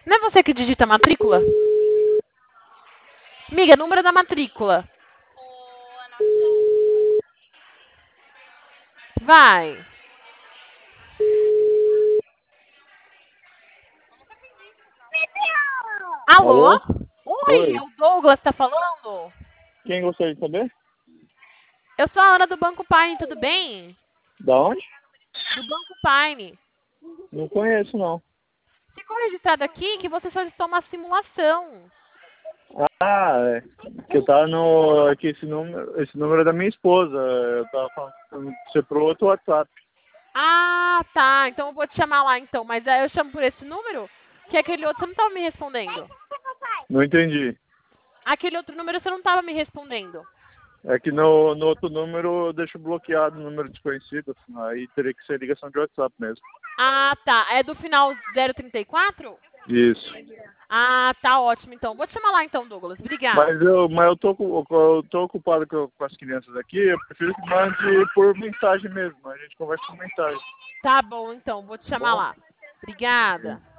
Não é você que digita a matrícula? Amiga, número da matrícula. Vai. Alô? Alô? Oi, é Oi. o Douglas tá falando? Quem gostaria de saber? Eu sou a Ana do Banco Pine, tudo bem? Da onde? Do Banco Pine. Não conheço, não. Ficou registrado aqui que você solicitou uma simulação. Ah, é. Que eu tava no. É que esse número é da minha esposa. Eu tava falando você pro outro WhatsApp. Ah, tá. Então eu vou te chamar lá então. Mas aí eu chamo por esse número? Que aquele outro você não estava me respondendo. Não entendi. Aquele outro número você não estava me respondendo. É que no outro número eu deixo bloqueado o número desconhecido. Aí teria que ser ligação de WhatsApp mesmo. Ah, tá. É do final 034? Isso. Ah, tá ótimo então. Vou te chamar lá então, Douglas. Obrigada. Mas eu tô ocupado com as crianças aqui. Eu prefiro que mande por mensagem mesmo. A gente conversa por mensagem. Tá bom então. Vou te Tá chamar bom? lá. Obrigada.